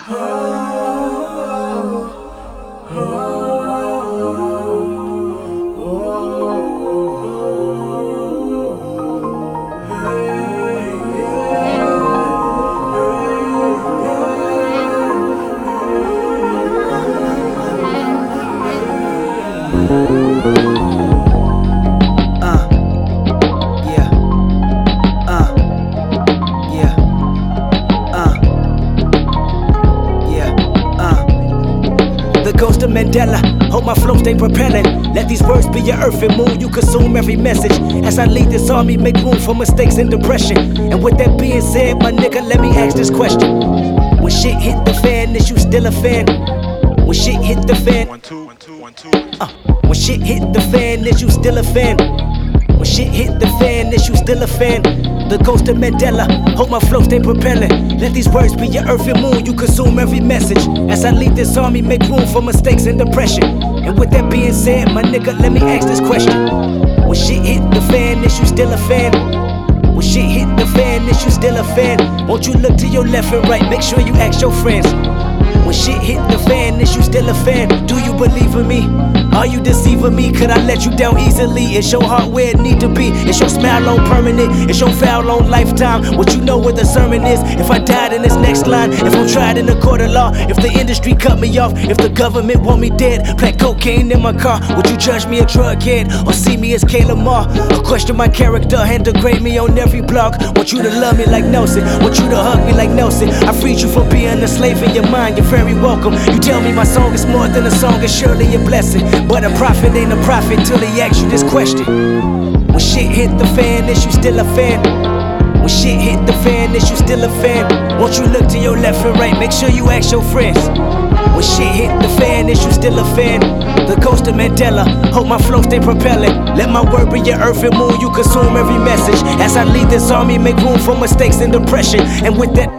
The ghost of Mandela, hope my flow stay propelling. Let these words be your earth and moon, you consume every message. As I lead this army, make room for mistakes and depression. And with that being said, my nigga, let me ask this question. When shit hit the fan, is you still a fan? When shit hit the fan, 1 2 1 2 1 2. When shit hit the fan, is you still a fan? When shit hit the fan, is you still a fan? The ghost of Mandela, hope my flow stay propelling. Let these words be your earth and moon, you consume every message. As I lead this army, make room for mistakes and depression. And with that being said, my nigga, let me ask this question. When shit hit the fan, is you still a fan? When shit hit the fan, is you still a fan? Won't you look to your left and right, make sure you ask your friends. When shit hit the fan, is you still a fan? Do you believe in me? Are you deceiving me? Could I let you down easily? Is your heart where it need to be? Is your smile on permanent? Is your foul on lifetime? What you know where the sermon is? If I died in this next line, if I'm tried in the court of law, if the industry cut me off, if the government want me dead, plant cocaine in my car, would you judge me a drug head or see me as Kayla Moore? Or question my character and degrade me on every blog? Want you to love me like Nelson, want you to hug me like Nelson. I freed you from being a slave in your mind, you're very welcome. You tell me my song is more than a song, it's surely a blessing. But a prophet ain't a prophet till he asks you this question. When shit hit the fan, is you still a fan? When shit hit the fan, is you still a fan? Won't you look to your left and right, make sure you ask your friends. When shit hit the fan, is you still a fan? The ghost of Mandela, hope my flow stay propelling. Let my word be your earth and moon, you consume every message. As I lead this army, make room for mistakes and depression. And with that,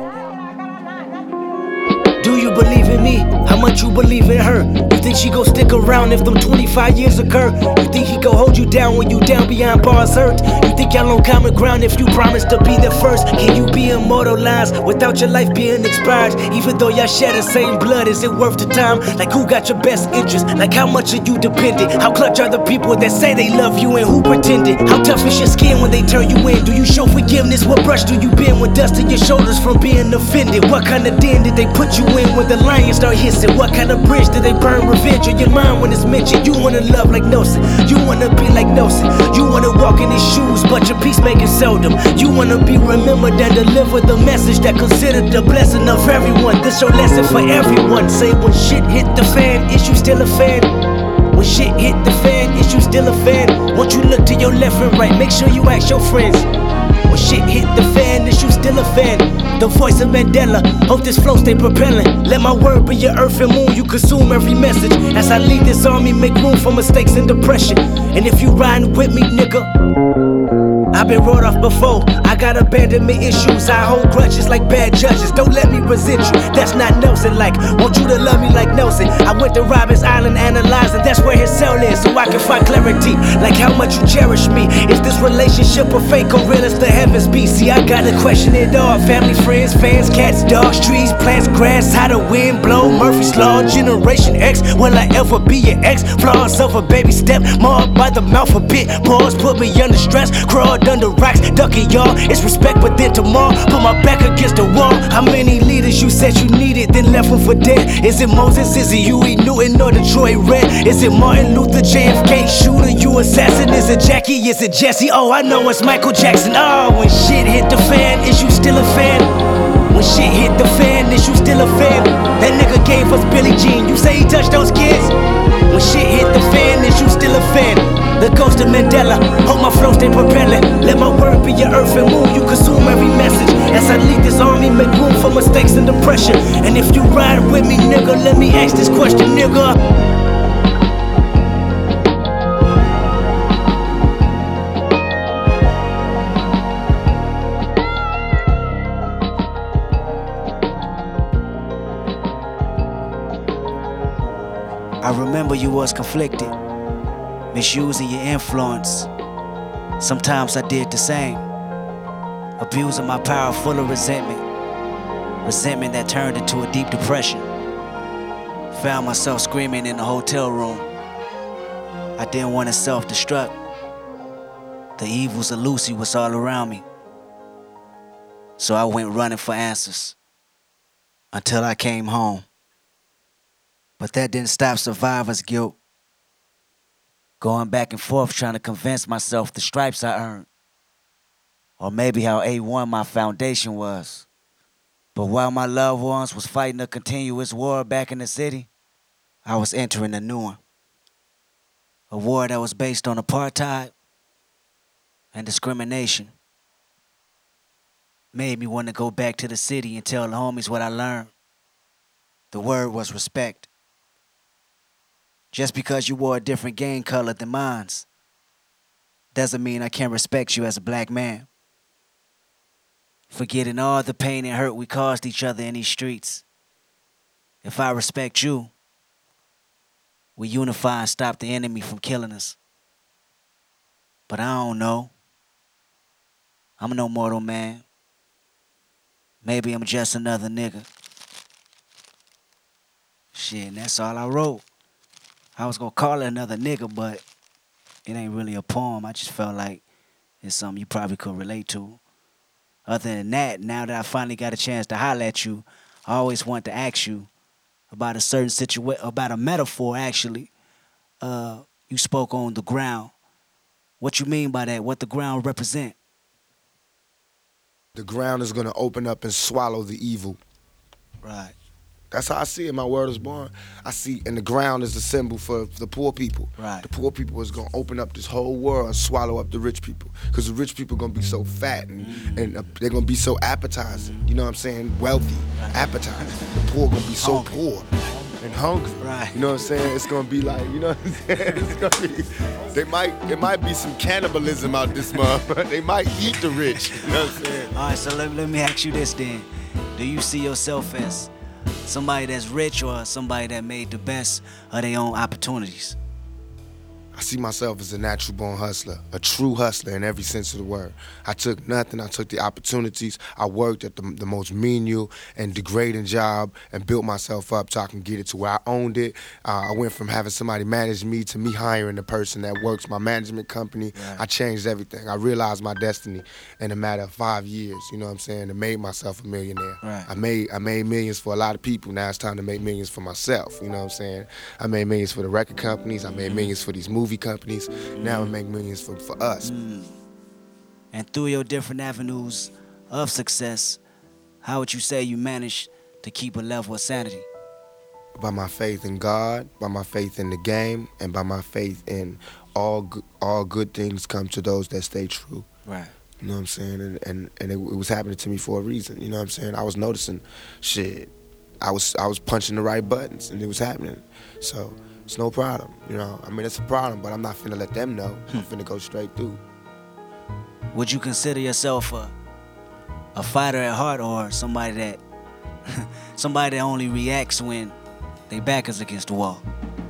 do you believe in me? How much you believe in her? You think she gon' stick around if them 25 years occur? You think he gon' hold you down when you down behind bars hurt? You think y'all on common ground if you promise to be there first? Can you be immortalized without your life being expired? Even though y'all share the same blood, is it worth the time? Like who got your best interest? Like how much are you dependent? How clutch are the people that say they love you and who pretended? How tough is your skin when they turn you in? Do you show forgiveness? What brush do you bend when dust in your shoulders from being offended? What kind of den did they put you in when the lions start hissing? What kind of bridge did they burn revenge on your mind when it's mentioned? You wanna love like Nelson, you wanna be like Nelson, you wanna walk in his shoes, but your peacemaking seldom. You wanna be remembered and deliver the message that considered the blessing of everyone. This your lesson for everyone. Say when shit hit the fan, is you still a fan? When shit hit the fan, is you still a fan? Won't you look to your left and right, make sure you ask your friends. When shit hit the fan, is you still a fan? The voice of Mandela, hope this flow stay propelling. Let my word be your earth and moon, you consume every message. As I lead this army, make room for mistakes and depression. And if you riding with me, nigga, I've been wrote off before, I got abandonment issues. I hold grudges like bad judges, don't let me resent you. That's not Nelson like, want you to love me like Nelson. I went to Robbins Island analyzing, that's where his cell is, so I can find clarity, like how much you cherish me. Is this relationship a fake or real as the heavens be? See, I gotta question it all. Family, friends, fans, cats, dogs, trees, plants, grass, how the wind blow, Murphy's Law, Generation X. Will I ever be your ex? Flaws of a baby step, marred by the mouth a bit. Pause, put me under stress, crawled under rocks, ducking y'all. It's respect, but then tomorrow, put my back against the wall. How many leaders you said you needed, then left them for dead? Is it Moses, is it Huey Newton, or Detroit Red? Is it Martin Luther, JFK, shooter, you assassin? Is it Jackie, is it Jesse? Oh, I know it's Michael Jackson. Oh, when shit hit the fan, is you still a fan? When shit hit the fan, is you still a fan? That nigga gave us Billie Jean, you say he touched those kids? When shit hit the fan, is you still a fan? The ghost of Mandela, hope my flow stay propelling. Let my word be your earth and moon, you consume every message. As I lead this army, make room for mistakes and depression. And if you ride with me, nigga, let me ask this question, nigga. I remember you was conflicted, misusing your influence. Sometimes I did the same, abusing my power full of resentment. Resentment that turned into a deep depression. Found myself screaming in the hotel room. I didn't want to self-destruct. The evils of Lucy was all around me. So I went running for answers until I came home. But that didn't stop survivor's guilt. Going back and forth trying to convince myself the stripes I earned. Or maybe how A1 my foundation was. But while my loved ones was fighting a continuous war back in the city, I was entering a new one. A war that was based on apartheid and discrimination. Made me want to go back to the city and tell the homies what I learned. The word was respect. Just because you wore a different gang color than mine doesn't mean I can't respect you as a black man. Forgetting all the pain and hurt we caused each other in these streets. If I respect you, we unify and stop the enemy from killing us. But I don't know. I'm no mortal man. Maybe I'm just another nigga. Shit, and that's all I wrote. I was gonna call it Another Nigga, but it ain't really a poem. I just felt like it's something you probably could relate to. Other than that, now that I finally got a chance to holler at you, I always wanted to ask you about a certain situation, about a metaphor, actually. You spoke on the ground. What you mean by that? What the ground represent? The ground is going to open up and swallow the evil. Right. That's how I see it. My word is born. I see, and the ground is the symbol for the poor people. Right. The poor people is going to open up this whole world and swallow up the rich people. Because the rich people are going to be so fat and they're going to be so appetizing. You know what I'm saying? Wealthy, appetizing. The poor going to be so poor and hungry. Right. You know what I'm saying? It's going to be like, you know what I'm saying? It's going to be, there might be some cannibalism out this month. They might eat the rich. You know what I'm saying? All right, so let me ask you this then. Do you see yourself as somebody that's rich or somebody that made the best of their own opportunities? I see myself as a natural born hustler, a true hustler in every sense of the word. I took nothing, I took the opportunities. I worked at the most menial and degrading job and built myself up so I can get it to where I owned it. I went from having somebody manage me to me hiring the person that works my management company. Right. I changed everything. I realized my destiny in a matter of 5 years, you know what I'm saying, and made myself a millionaire. Right. I made millions for a lot of people. Now it's time to make millions for myself, you know what I'm saying? I made millions for the record companies. I made millions for these movie companies. Now I make millions for us. And through your different avenues of success, how would you say you managed to keep a level of sanity? By my faith in God, by my faith in the game, and by my faith in all good things come to those that stay true. Right. You know what I'm saying? And it was happening to me for a reason. You know what I'm saying? I was noticing shit. I was punching the right buttons, and it was happening. So it's no problem, you know. I mean, it's a problem, but I'm not finna let them know. I'm finna go straight through. Would you consider yourself a fighter at heart, or somebody that only reacts when they back is against the wall?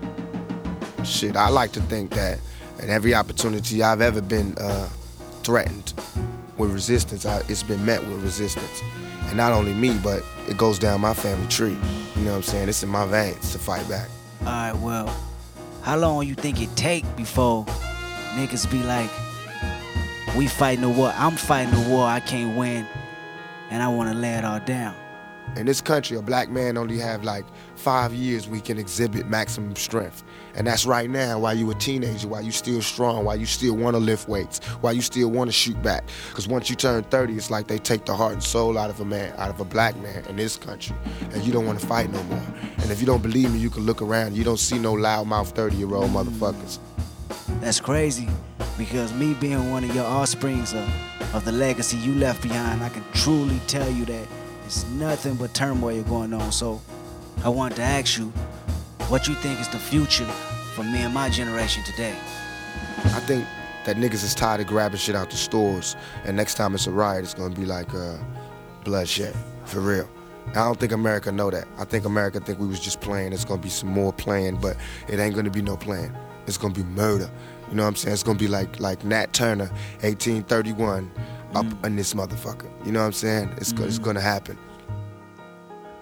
Shit, I like to think that at every opportunity I've ever been threatened with resistance, it's been met with resistance. And not only me, but it goes down my family tree. You know what I'm saying? It's in my veins to fight back. All right, well, how long you think it take before niggas be like, we fighting a war, I'm fighting a war I can't win, and I want to lay it all down? In this country, a black man only have like 5 years we can exhibit maximum strength. And that's right now, while you a teenager, while you still strong, while you still want to lift weights, while you still want to shoot back. Because once you turn 30, it's like they take the heart and soul out of a man, out of a black man in this country. And you don't want to fight no more. And if you don't believe me, you can look around. You don't see no loudmouth 30-year-old motherfuckers. That's crazy, because me being one of your offsprings of the legacy you left behind, I can truly tell you that it's nothing but turmoil going on. So I wanted to ask you, what you think is the future for me and my generation today? I think that niggas is tired of grabbing shit out the stores, and next time it's a riot, it's gonna be like bloodshed, for real. I don't think America know that. I think America think we was just playing. It's gonna be some more playing, but it ain't gonna be no playing. It's gonna be murder. You know what I'm saying? It's gonna be like Nat Turner, 1831, up in this motherfucker. You know what I'm saying? It's gonna happen.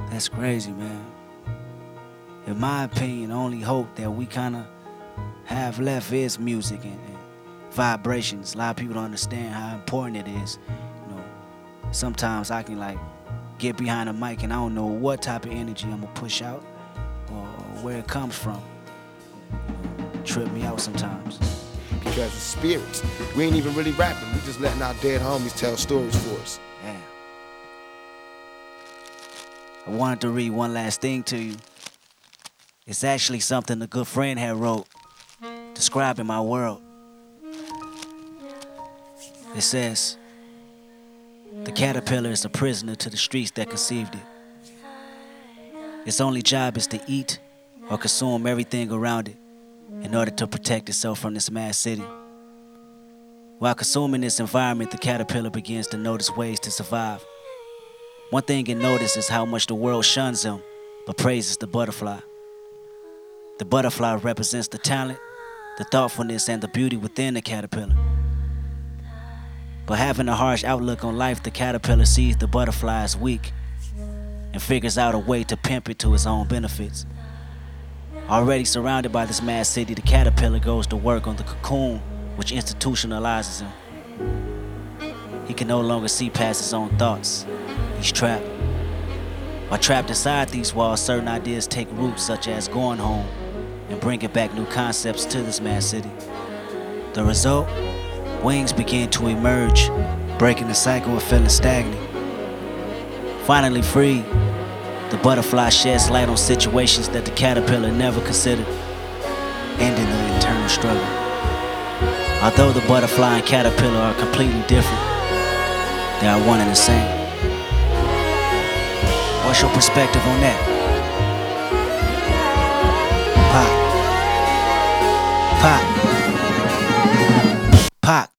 That's crazy, man. In my opinion, the only hope that we kind of have left is music and vibrations. A lot of people don't understand how important it is. You know, sometimes I can like get behind a mic and I don't know what type of energy I'm gonna push out or where it comes from. Trip me out sometimes. Because it's spirits. We ain't even really rapping. We just letting our dead homies tell stories for us. Damn. I wanted to read one last thing to you. It's actually something a good friend had wrote, describing my world. It says, the caterpillar is a prisoner to the streets that conceived it. Its only job is to eat or consume everything around it in order to protect itself from this mad city. While consuming this environment, the caterpillar begins to notice ways to survive. One thing it notices is how much the world shuns him, but praises the butterfly. The butterfly represents the talent, the thoughtfulness, and the beauty within the caterpillar. But having a harsh outlook on life, the caterpillar sees the butterfly as weak and figures out a way to pimp it to his own benefits. Already surrounded by this mad city, the caterpillar goes to work on the cocoon, which institutionalizes him. He can no longer see past his own thoughts. He's trapped. While trapped inside these walls, certain ideas take root, such as going home and bringing back new concepts to this mad city. The result? Wings begin to emerge, breaking the cycle of feeling stagnant. Finally free, the butterfly sheds light on situations that the caterpillar never considered, ending the internal struggle. Although the butterfly and caterpillar are completely different, they are one and the same. What's your perspective on that? Pop. Pop. Pop.